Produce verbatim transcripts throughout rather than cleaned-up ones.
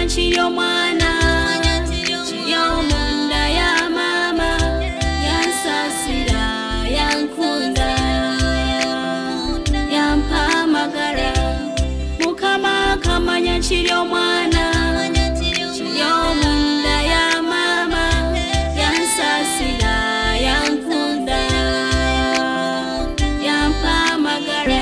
nkiri omwana y'omunda ya mama yansasira yankunda yampamagara Mukama akamanya nkiri omwana y'omunda ya mama yansasira yankunda yampamagara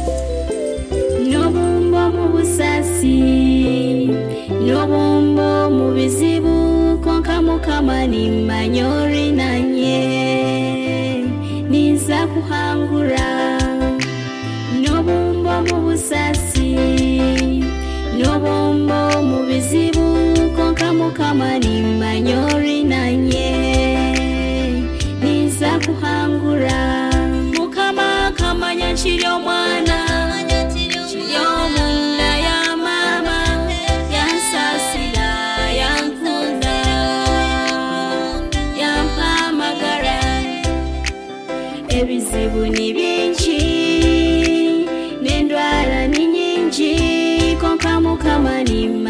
Nobumbo mu busasi Nobumbo mu bizibu konka Mukama nimanyori nanye niza kuhangura Nobumbo mu busasi Nobumbo mu bizibu konka Mukama nimanyori nanye niza kuhangura Mukama akamanya nkiri omwana y'omunda ya mama yansasira yankunda yampamagara Ebizibu ni bingi n'endwara ni nyingi konka Mukama nimanyori